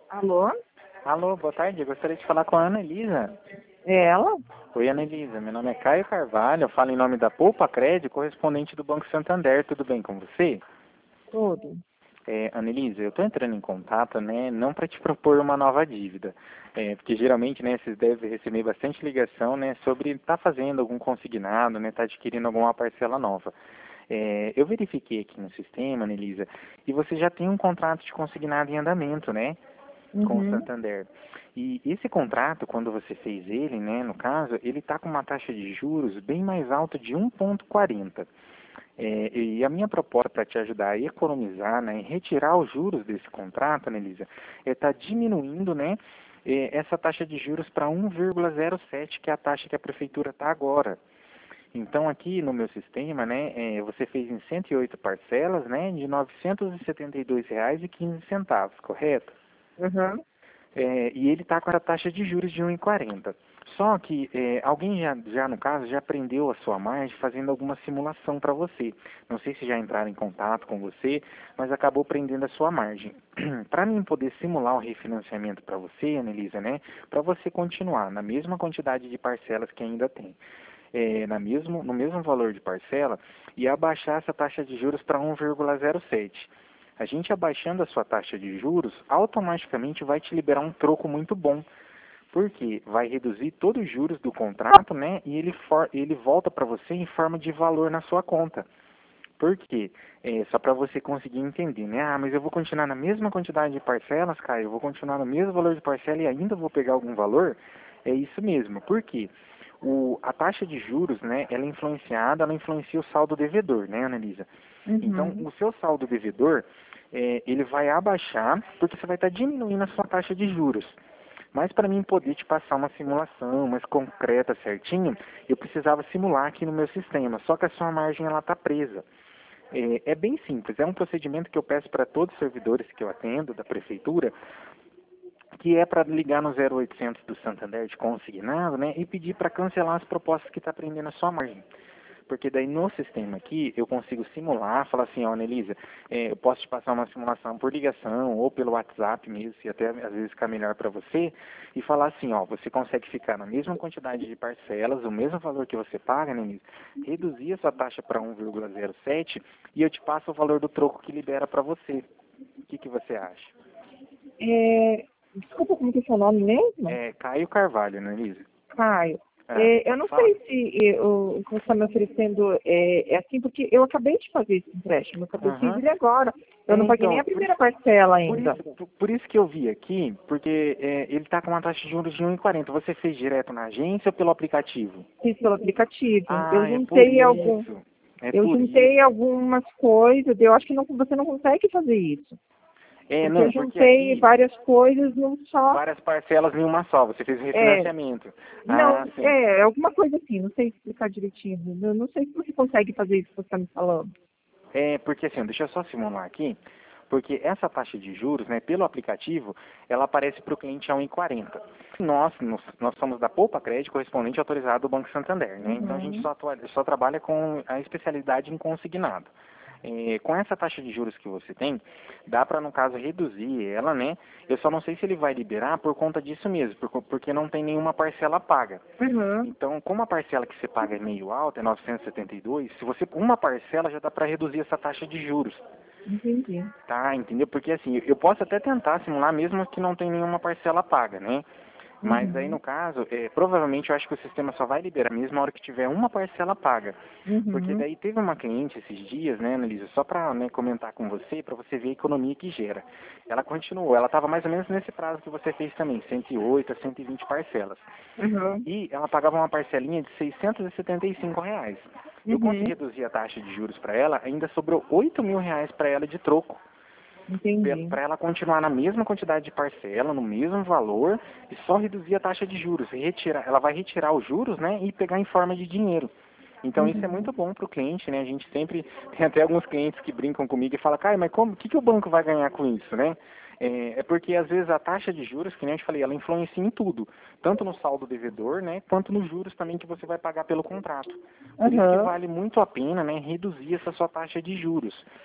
Alô? Alô, boa tarde. Eu gostaria de falar com a Ana Elisa. É ela? Oi, Ana Elisa. Meu nome é Caio Carvalho. Eu falo em nome da Poupa Crédito, correspondente do Banco Santander. Tudo bem com você? Tudo. Ana Elisa, eu estou entrando em contato, né, não para te propor uma nova dívida, porque geralmente, né, vocês devem receber bastante ligação, né, sobre estar fazendo algum consignado, né, estar adquirindo alguma parcela nova. Eu verifiquei aqui no sistema, Ana Elisa, e você já tem um contrato de consignado em andamento, né? Com o Uhum. Santander. E esse contrato, quando você fez ele, né, no caso, ele está com uma taxa de juros bem mais alta de 1,40. E a minha proposta para te ajudar a economizar, né, e retirar os juros desse contrato, Anelisa, é estar diminuindo, né, essa taxa de juros para 1,07, que é a taxa que a prefeitura está agora. Então, aqui no meu sistema, né, você fez em 108 parcelas, né, de R$ 972,15, correto? Uhum. E ele está com a taxa de juros de 1,40. Só que alguém já, no caso, já prendeu a sua margem fazendo alguma simulação para você. Não sei se já entraram em contato com você, mas acabou prendendo a sua margem. Para mim poder simular o refinanciamento para você, Anelisa, né, para você continuar na mesma quantidade de parcelas que ainda tem, no mesmo valor de parcela, e abaixar essa taxa de juros para 1,07. A gente abaixando a sua taxa de juros, automaticamente vai te liberar um troco muito bom, porque vai reduzir todos os juros do contrato, né? E ele volta para você em forma de valor na sua conta. Por quê? Só para você conseguir entender, né? Ah, mas eu vou continuar na mesma quantidade de parcelas, Caio, eu vou continuar no mesmo valor de parcela e ainda vou pegar algum valor? É isso mesmo. Por quê? A taxa de juros, né, ela influencia o saldo devedor, né, Annalisa? Então, Uhum. o seu saldo devedor, ele vai abaixar, porque você vai estar diminuindo a sua taxa de juros. Mas para mim poder te passar uma simulação mais concreta, certinho, eu precisava simular aqui no meu sistema. Só que a sua margem ela está presa. É bem simples. É um procedimento que eu peço para todos os servidores que eu atendo da prefeitura, que é para ligar no 0800 do Santander de consignado, né, e pedir para cancelar as propostas que está prendendo a sua margem. Porque daí no sistema aqui eu consigo simular, falar assim, ó, Anelisa, eu posso te passar uma simulação por ligação ou pelo WhatsApp mesmo, se até às vezes ficar melhor para você, e falar assim, ó, você consegue ficar na mesma quantidade de parcelas, o mesmo valor que você paga, Anelisa, reduzir essa taxa para 1,07 e eu te passo o valor do troco que libera para você. O que você acha? Desculpa, como que é seu nome mesmo? Caio Carvalho, Anelisa. Caio. Eu Pode não falar? sei se o que você está me oferecendo é assim, porque eu acabei de fazer esse empréstimo, eu fiz Aham. ele agora. Eu não paguei nem Então, a primeira parcela Por ainda. isso, por isso que eu vi aqui, porque ele está com uma taxa de juros de 1,40. Você fez direto na agência ou pelo aplicativo? Fiz pelo aplicativo. Ah, é por isso. É Eu por juntei isso. algumas coisas, eu acho que você não consegue fazer isso. Porque eu Não, porque juntei aqui, várias coisas num só. várias parcelas em uma só. Você fez o É, refinanciamento. não, Ah, sim. alguma coisa assim, não sei explicar direitinho. Eu não sei se você consegue fazer isso que você está me falando. Porque assim, deixa eu só simular aqui. Porque essa taxa de juros, né, pelo aplicativo, ela aparece para o cliente a 1,40. Nós somos da Poupa Crédito, correspondente autorizado do Banco Santander, né? Então a gente Uhum. só trabalha com a especialidade em consignado. Com essa taxa de juros que você tem, dá para, no caso, reduzir ela, né? Eu só não sei se ele vai liberar por conta disso mesmo, porque não tem nenhuma parcela paga. Uhum. Então, como a parcela que você paga é meio alta, é 972, se você uma parcela já dá para reduzir essa taxa de juros. Entendi. Tá, entendeu? Porque assim, eu posso até tentar simular mesmo que não tem nenhuma parcela paga, né? Mas aí no Uhum. caso, provavelmente eu acho que o sistema só vai liberar mesmo na hora que tiver uma parcela paga. Porque Uhum. daí teve uma cliente esses dias, né, Annelise, só para, né, comentar com você, para você ver a economia que gera. Ela continuou, ela estava mais ou menos nesse prazo que você fez também, 108 a 120 parcelas. Uhum. E ela pagava uma parcelinha de R$ 675. Eu consegui Uhum. reduzir a taxa de juros para ela, ainda sobrou R$ 8.000 para ela de troco Entendi. para ela continuar na mesma quantidade de parcela, no mesmo valor, e só reduzir a taxa de juros. Ela vai retirar os juros, né, e pegar em forma de dinheiro. Então isso é Uhum. muito bom para o cliente, né? A gente sempre tem até alguns clientes que brincam comigo e falam, cara, mas como, que o banco vai ganhar com isso, né? Porque às vezes a taxa de juros, que nem eu te falei, ela influencia em tudo, tanto no saldo devedor, né, quanto nos juros também que você vai pagar pelo contrato. Por isso que Uhum. vale muito a pena, né, reduzir essa sua taxa de juros.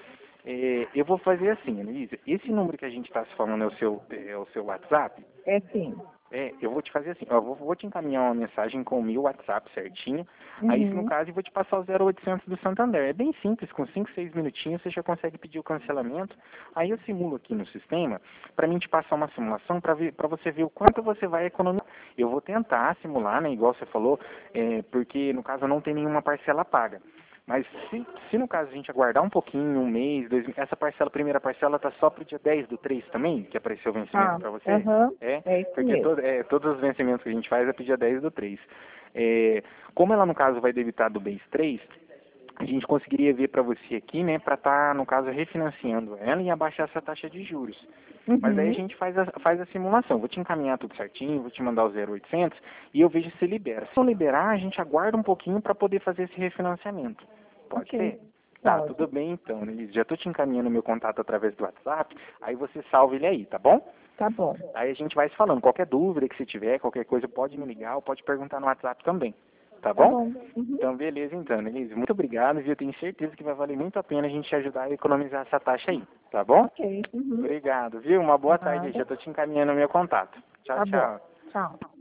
Eu vou fazer assim, Elisa. Esse número que a gente está se falando é o seu WhatsApp? É sim. Eu vou te fazer assim, ó, vou te encaminhar uma mensagem com o meu WhatsApp certinho. Aí, no Uhum. caso, eu vou te passar o 0800 do Santander. É bem simples, com 5, 6 minutinhos você já consegue pedir o cancelamento. Aí eu simulo aqui no sistema, para mim te passar uma simulação para você ver o quanto você vai economizar. Eu vou tentar simular, né, igual você falou, porque no caso não tem nenhuma parcela paga. Mas se no caso a gente aguardar um pouquinho, um mês, 2 meses, essa parcela, primeira parcela tá só pro dia 10 do 3 também, que apareceu o vencimento Ah, para você? aham. É, É isso porque mesmo. todos os vencimentos que a gente faz é pro dia 10 do 3. Como ela no caso vai debitar do mês 3, a gente conseguiria ver para você aqui, né, para estar, no caso, refinanciando ela e abaixar essa taxa de juros. Mas aí a Uhum. gente faz a simulação. Vou te encaminhar tudo certinho, vou te mandar o 0800 e eu vejo se libera. Se não liberar, a gente aguarda um pouquinho para poder fazer esse refinanciamento. Pode Ok. ser? Tá, tudo Pode. bem então, Elise. Já estou te encaminhando meu contato através do WhatsApp, aí você salva ele aí, tá bom? Tá bom. Aí a gente vai se falando. Qualquer dúvida que você tiver, qualquer coisa, pode me ligar ou pode perguntar no WhatsApp também. Tá Tá bom? bom. Uhum. Então, beleza, então, Elise. Muito obrigado, viu? Eu tenho certeza que vai valer muito a pena a gente te ajudar a economizar essa taxa aí, tá bom? Ok. Uhum. Obrigado, viu? Uma boa tarde aí. Já Nada. estou te encaminhando o meu contato. Tchau, Tá bom. tchau. Tchau.